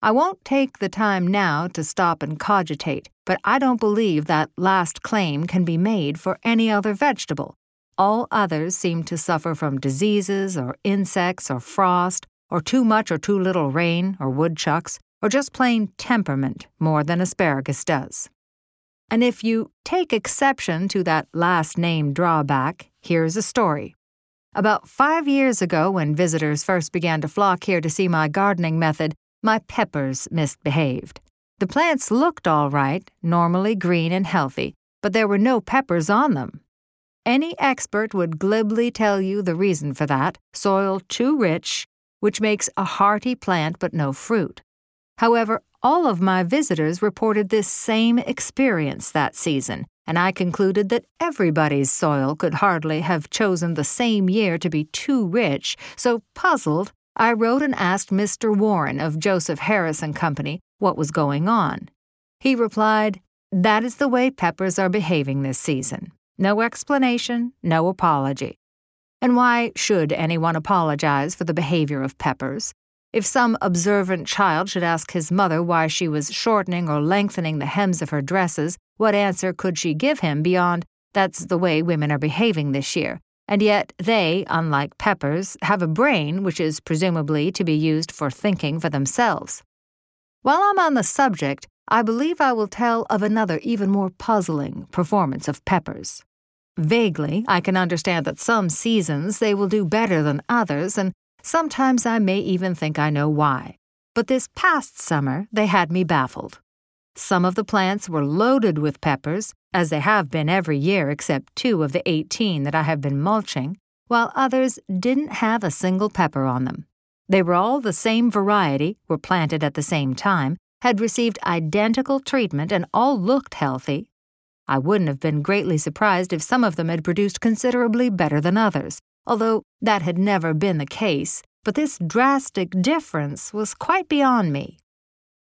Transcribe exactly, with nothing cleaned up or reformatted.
I won't take the time now to stop and cogitate, but I don't believe that last claim can be made for any other vegetable. All others seem to suffer from diseases or insects or frost or too much or too little rain or woodchucks or just plain temperament more than asparagus does. And if you take exception to that last-named drawback, here's a story. About five years ago, when visitors first began to flock here to see my gardening method, my peppers misbehaved. The plants looked all right, normally green and healthy, but there were no peppers on them. Any expert would glibly tell you the reason for that: soil too rich, which makes a hearty plant but no fruit. However, all of my visitors reported this same experience that season, and I concluded that everybody's soil could hardly have chosen the same year to be too rich, so puzzled, I wrote and asked Mister Warren of Joseph Harris and Company what was going on. He replied, "That is the way peppers are behaving this season. No explanation, no apology." And why should anyone apologize for the behavior of peppers? If some observant child should ask his mother why she was shortening or lengthening the hems of her dresses, what answer could she give him beyond, "That's the way women are behaving this year"? And yet they, unlike peppers, have a brain which is presumably to be used for thinking for themselves. While I'm on the subject, I believe I will tell of another even more puzzling performance of peppers. Vaguely, I can understand that some seasons they will do better than others, and sometimes I may even think I know why. But this past summer, they had me baffled. Some of the plants were loaded with peppers, as they have been every year except two of the eighteen that I have been mulching, while others didn't have a single pepper on them. They were all the same variety, were planted at the same time, had received identical treatment, and all looked healthy. I wouldn't have been greatly surprised if some of them had produced considerably better than others, although that had never been the case, but this drastic difference was quite beyond me.